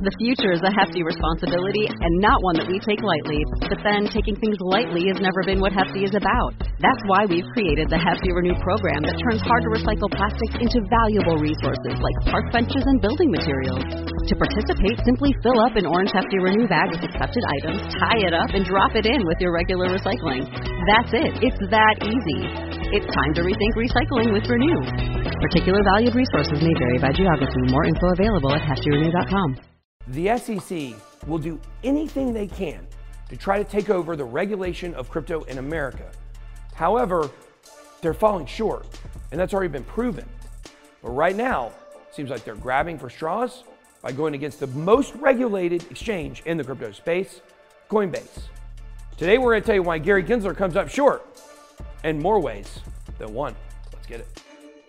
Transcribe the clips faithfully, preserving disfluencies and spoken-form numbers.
The future is a hefty responsibility and not one that we take lightly. But then, taking things lightly has never been what Hefty is about. That's why we've created the Hefty Renew program that turns hard-to-recycle plastics into valuable resources like park benches and building materials. To participate, simply fill up an orange Hefty Renew bag with accepted items, tie it up, and drop it in with your regular recycling. That's it. It's that easy. It's time to rethink recycling with Renew. Particular valued resources may vary by geography. More info available at hefty renew dot com. The S E C will do anything they can to try to take over the regulation of crypto in America. However, they're falling short, and that's already been proven. But right now, it seems like they're grabbing for straws by going against the most regulated exchange in the crypto space, Coinbase. Today, we're going to tell you why Gary Gensler comes up short in more ways than one. Let's get it.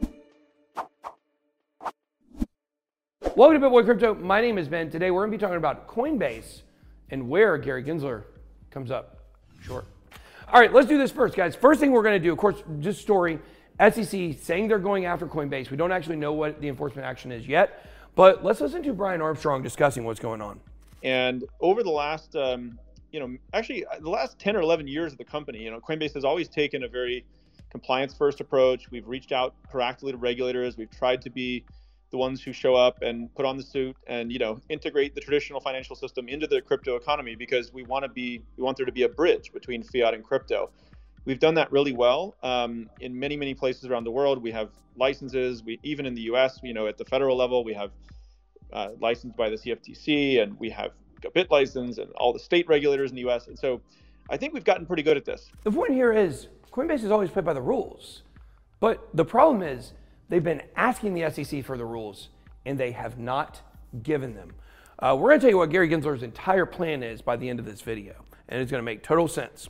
Welcome to BitBoy Crypto. My name is Ben. Today we're going to be talking about Coinbase and where Gary Gensler comes up short. All right, let's do this first, guys. First thing we're going to do, of course, just story, S E C saying they're going after Coinbase. We don't actually know what the enforcement action is yet, but let's listen to Brian Armstrong discussing what's going on. And over the last, um, you know, actually the last ten or eleven years of the company, you know, Coinbase has always taken a very compliance-first approach. We've reached out proactively to regulators. We've tried to be the ones who show up and put on the suit and, you know, integrate the traditional financial system into the crypto economy because we want to be, we want there to be a bridge between fiat and crypto. We've done that really well um, in many, many places around the world. We have licenses. We even in the U S, you know, at the federal level, we have uh, licensed by the C F T C, and we have a BIT license and all the state regulators in the U S. And so I think we've gotten pretty good at this. The point here is Coinbase has always played by the rules, but the problem is they've been asking the S E C for the rules, and they have not given them. Uh, we're going to tell you what Gary Gensler's entire plan is by the end of this video, and it's going to make total sense.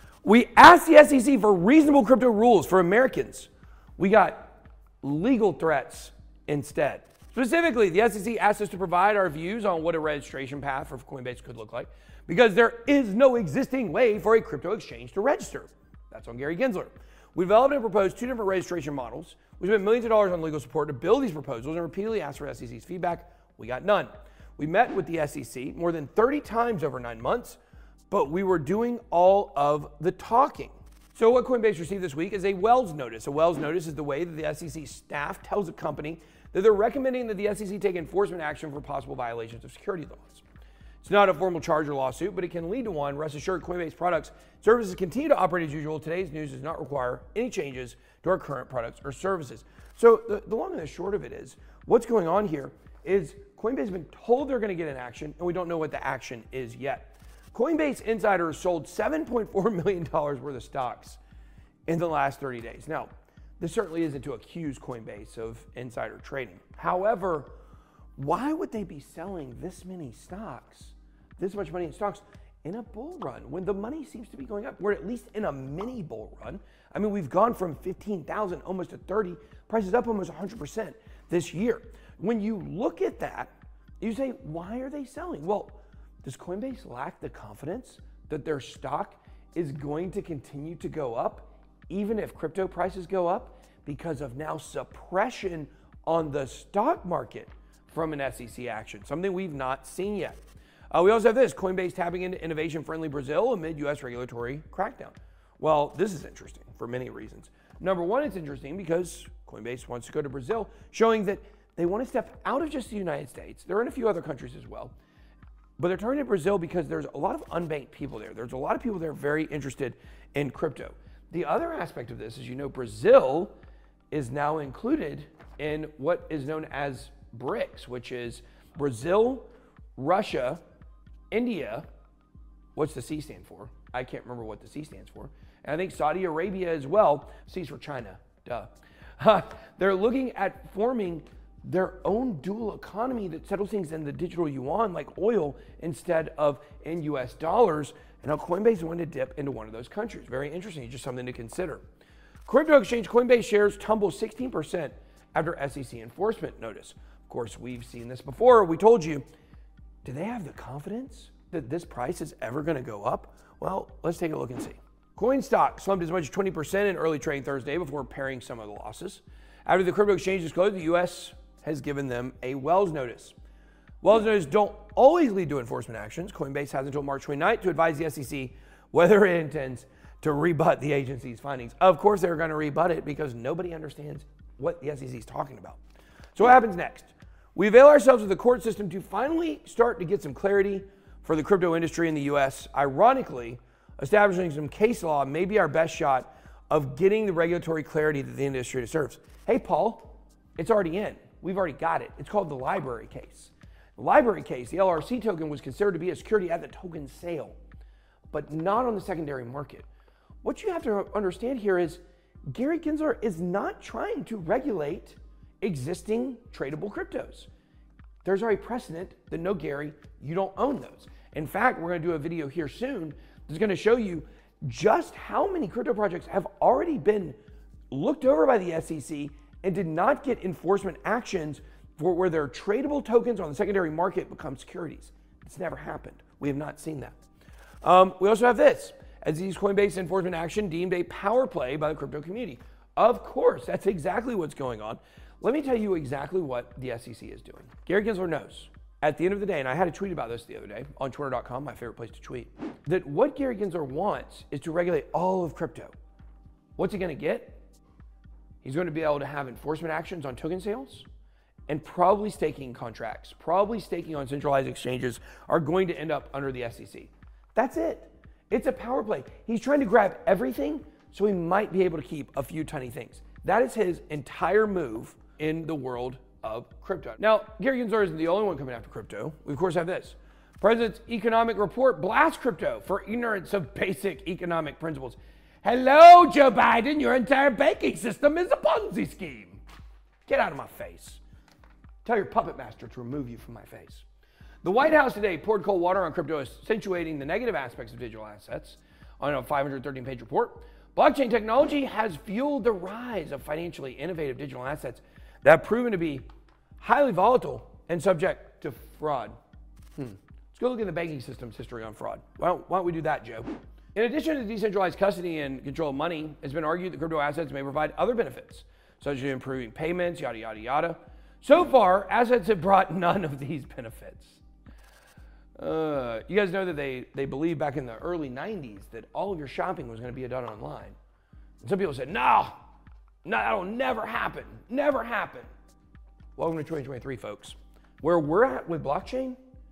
We asked the S E C for reasonable crypto rules for Americans. We got legal threats instead. Specifically, the S E C asked us to provide our views on what a registration path for Coinbase could look like, because there is no existing way for a crypto exchange to register. That's on Gary Gensler. We developed and proposed two different registration models. We spent millions of dollars on legal support to build these proposals and repeatedly asked for S E C's feedback. We got none. We met with the S E C more than thirty times over nine months, but we were doing all of the talking. So what Coinbase received this week is a Wells notice. A Wells notice is the way that the S E C staff tells a company that they're recommending that the S E C take enforcement action for possible violations of security laws. It's not a formal charge or lawsuit, but it can lead to one. Rest assured, Coinbase products, services continue to operate as usual. Today's news does not require any changes to our current products or services. So the, the long and the short of it is, what's going on here is Coinbase has been told they're going to get an action, and we don't know what the action is yet. Coinbase insiders sold seven point four million dollars worth of stocks in the last thirty days. Now, this certainly isn't to accuse Coinbase of insider trading. However, why would they be selling this many stocks, this much money in stocks, in a bull run when the money seems to be going up? We're at least in a mini bull run. I mean, we've gone from fifteen thousand almost to thirty, prices up almost one hundred percent this year. When you look at that, you say, why are they selling? Well, does Coinbase lack the confidence that their stock is going to continue to go up even if crypto prices go up because of now suppression on the stock market from an S E C action, something we've not seen yet? Uh, we also have this, Coinbase tapping into innovation-friendly Brazil amid U S regulatory crackdown. Well, this is interesting for many reasons. Number one, it's interesting because Coinbase wants to go to Brazil, showing that they want to step out of just the United States. They're in a few other countries as well, but they're turning to Brazil because there's a lot of unbanked people there. There's a lot of people there very interested in crypto. The other aspect of this is, you know, Brazil is now included in what is known as BRICS, which is Brazil, Russia, India. What's the C stand for? I can't remember what the C stands for. And I think Saudi Arabia as well. C's for China, duh. They're looking at forming their own dual economy that settles things in the digital yuan like oil instead of in U S dollars. And now Coinbase wanted to dip into one of those countries. Very interesting, just something to consider. Crypto exchange Coinbase shares tumble sixteen percent after S E C enforcement notice. Of course, we've seen this before. We told you, do they have the confidence that this price is ever going to go up? Well, let's take a look and see. Coin stock slumped as much as twenty percent in early trading Thursday before paring some of the losses. After the crypto exchange disclosed, the U S has given them a Wells notice. Wells notices don't always lead to enforcement actions. Coinbase has until March twenty-ninth to advise the S E C whether it intends to rebut the agency's findings. Of course, they're going to rebut it because nobody understands what the S E C is talking about. So what happens next? We avail ourselves of the court system to finally start to get some clarity for the crypto industry in the U S. Ironically, establishing some case law may be our best shot of getting the regulatory clarity that the industry deserves. Hey, Paul, it's already in. We've already got it. It's called the library case. The library case, the L R C token was considered to be a security at the token sale, but not on the secondary market. What you have to understand here is Gary Gensler is not trying to regulate existing tradable cryptos. There's already precedent that no, Gary, you don't own those. In fact, we're going to do a video here soon that's going to show you just how many crypto projects have already been looked over by the S E C and did not get enforcement actions for where their tradable tokens on the secondary market become securities. It's never happened. We have not seen that. Um, we also have this. As these Coinbase enforcement action deemed a power play by the crypto community. Of course, that's exactly what's going on. Let me tell you exactly what the S E C is doing. Gary Gensler knows at the end of the day, and I had a tweet about this the other day on twitter dot com, my favorite place to tweet, that what Gary Gensler wants is to regulate all of crypto. What's he going to get? He's going to be able to have enforcement actions on token sales and probably staking contracts, probably staking on centralized exchanges are going to end up under the S E C. That's it. It's a power play. He's trying to grab everything so he might be able to keep a few tiny things. That is his entire move in the world of crypto. Now, Gary Gensler isn't the only one coming after crypto. We, of course, have this. President's economic report blasts crypto for ignorance of basic economic principles. Hello, Joe Biden. Your entire banking system is a Ponzi scheme. Get out of my face. Tell your puppet master to remove you from my face. The White House today poured cold water on crypto, accentuating the negative aspects of digital assets. On a five hundred thirteen page report, blockchain technology has fueled the rise of financially innovative digital assets that have proven to be highly volatile and subject to fraud. Hmm. Let's go look at the banking system's history on fraud. Well, why don't we do that, Joe? In addition to decentralized custody and control of money, it's been argued that crypto assets may provide other benefits, such as improving payments, yada, yada, yada. So far, assets have brought none of these benefits. Uh, you guys know that they, they believed back in the early nineties that all of your shopping was going to be done online. And some people said, no, no, that'll never happen, never happen. Welcome to twenty twenty-three, folks. Where we're at with blockchain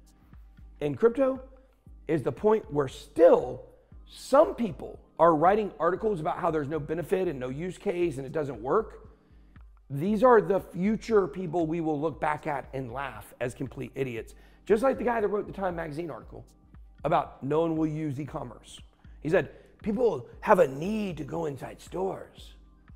and crypto is the point where still some people are writing articles about how there's no benefit and no use case and it doesn't work. These are the future people we will look back at and laugh as complete idiots. Just like the guy that wrote the Time magazine article about no one will use e-commerce. He said, people have a need to go inside stores.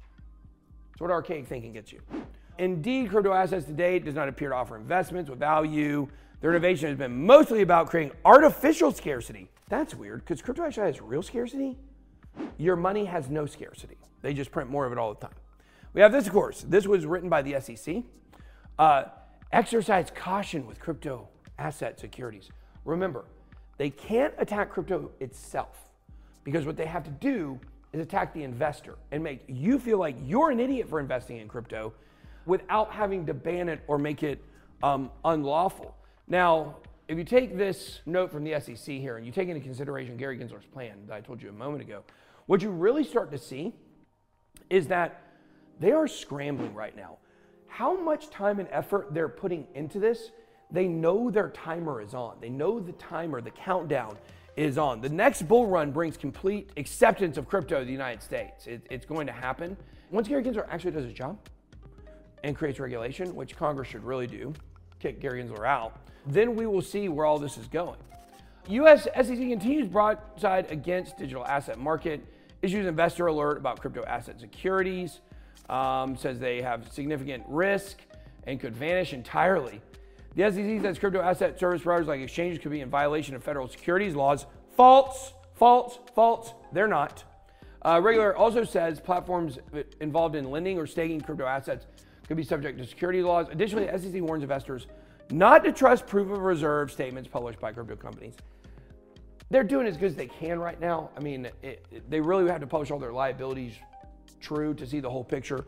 That's what archaic thinking gets you. Indeed, crypto assets to date does not appear to offer investments with value. Their innovation has been mostly about creating artificial scarcity. That's weird, because crypto actually has real scarcity. Your money has no scarcity. They just print more of it all the time. We have this, of course. This was written by the S E C. Uh, exercise caution with crypto asset securities. Remember, they can't attack crypto itself because what they have to do is attack the investor and make you feel like you're an idiot for investing in crypto without having to ban it or make it um, unlawful. Now, if you take this note from the S E C here and you take into consideration Gary Gensler's plan that I told you a moment ago, what you really start to see is that they are scrambling right now. How much time and effort they're putting into this, they know their timer is on. They know the timer, the countdown is on. The next bull run brings complete acceptance of crypto to the United States. It, it's going to happen. Once Gary Gensler actually does his job and creates regulation, which Congress should really do, kick Gary Gensler out, then we will see where all this is going. U S S E C continues broadside against digital asset market, issues investor alert about crypto asset securities, um, says they have significant risk and could vanish entirely. The S E C says crypto asset service providers like exchanges could be in violation of federal securities laws. False, false, false. They're not. Uh, Regulator also says platforms involved in lending or staking crypto assets could be subject to security laws. Additionally, the S E C warns investors not to trust proof of reserve statements published by crypto companies. They're doing as good as they can right now. I mean, it, it, they really have to publish all their liabilities true to see the whole picture.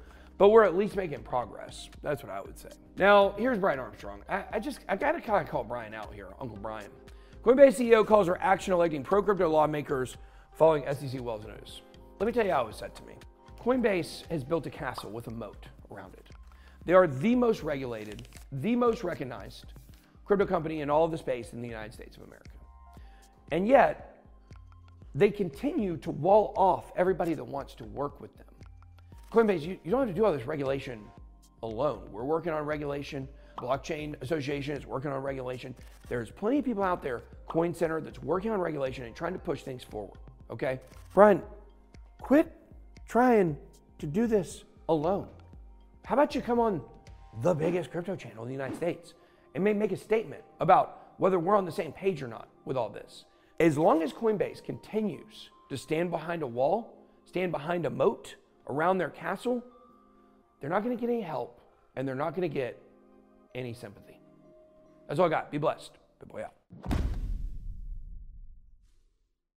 but we're at least making progress. That's what I would say. Now, here's Brian Armstrong. I, I just, I gotta kind of call Brian out here, Uncle Brian. Coinbase C E O calls for action electing pro-crypto lawmakers following S E C Wells notice. Let me tell you how it was said to me. Coinbase has built a castle with a moat around it. They are the most regulated, the most recognized crypto company in all of the space in the United States of America. And yet, they continue to wall off everybody that wants to work with them. Coinbase, you, you don't have to do all this regulation alone. We're working on regulation. Blockchain Association is working on regulation. There's plenty of people out there, Coin Center, that's working on regulation and trying to push things forward, okay? Brian, quit trying to do this alone. How about you come on the biggest crypto channel in the United States and maybe make a statement about whether we're on the same page or not with all this? As long as Coinbase continues to stand behind a wall, stand behind a moat around their castle, they're not going to get any help and they're not going to get any sympathy. That's all I got. Be blessed. Good boy out.